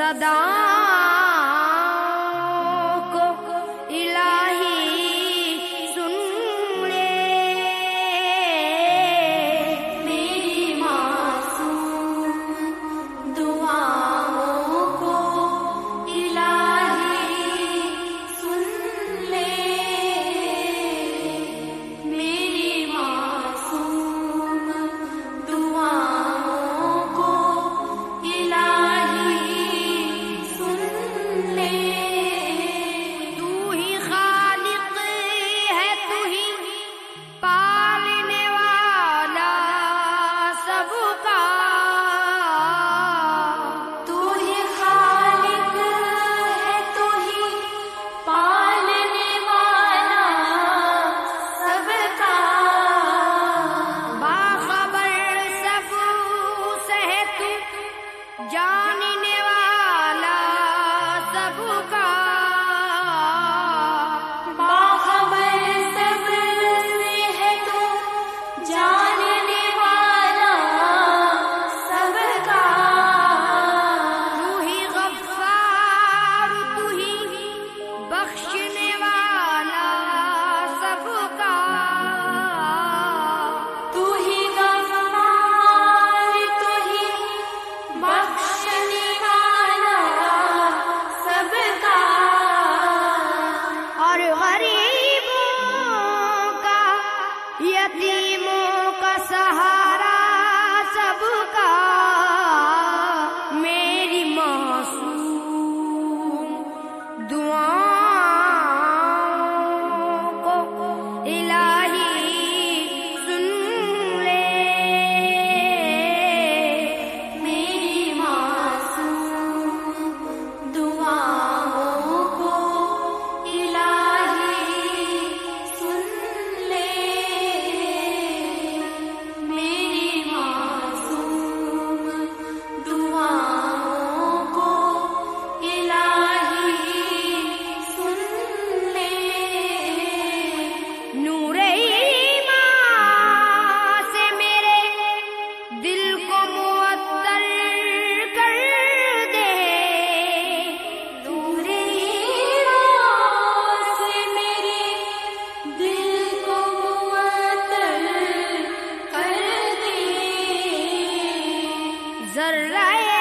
صداؤں کو الہی سن لے، میری معصوم دعاؤں کو الہی سن لے، میری معصوم دعاؤں کو الہی سن لے۔ تو ہی خالق ہے، تو ہی پالنے والا سب کا، تو ہی خالق ہے، تو ہی پالنے والا سب کا، باخبر سب سے ہے تو جاننے والا سب کا، باخبر سب سے ہے تو جاننے والا سب کا، تو ہی غفار، تو ہی بخشنے والا سب کا، تو ہی غفار، تو ہی بخشنے والا سب کا، اور غریبوں کا یتیموں کا سہارا سب کا، میری معصوم دعاؤں کو الہی سن لے، میری معصوم دعاؤں کو الہی سن لے، میری معصوم دعاؤں کو الہی سن لے۔ نور ایمان سے میرے دل کو معطر کر دے، نور ایمان سے میرے دل کو معطر کر دے، ذرہ